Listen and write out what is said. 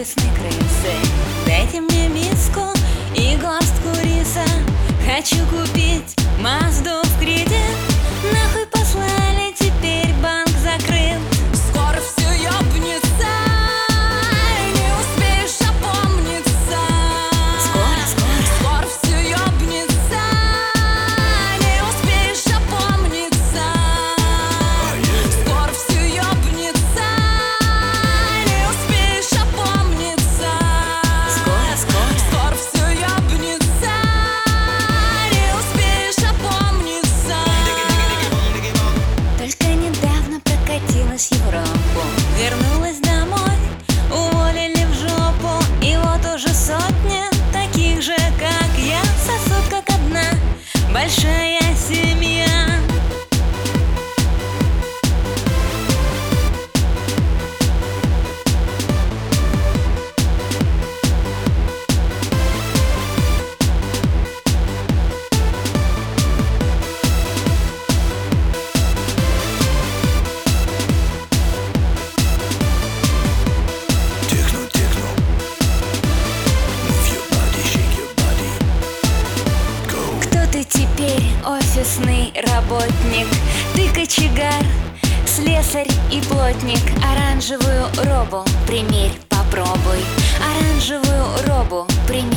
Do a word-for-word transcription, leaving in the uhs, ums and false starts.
офисной крысы. Дайте мне миску и горстку риса. Хочу купить Мазду в кредит. Нахуй послали, теперь банк закрыт. Скоро все ёбнется, не успеешь опомниться. Скоро, скоро, скоро все ёбнется, не успеешь опомниться. Скоро все ёбнется, не успеешь опомниться. Скоро, скоро, скоро все ёбнется, не успеешь опомниться. Только недавно прокатилась Европу, вернулась домой, уволили в жопу. И вот уже сотня таких же, как я, сосут как одна большая семья. Техно, техно. Move your body, shake your body. Go. Кто ты теперь, офисный работник? Ты кочегар, слесарь и плотник. Оранжевую робу примерь, попробуй. Оранжевую робу примерь.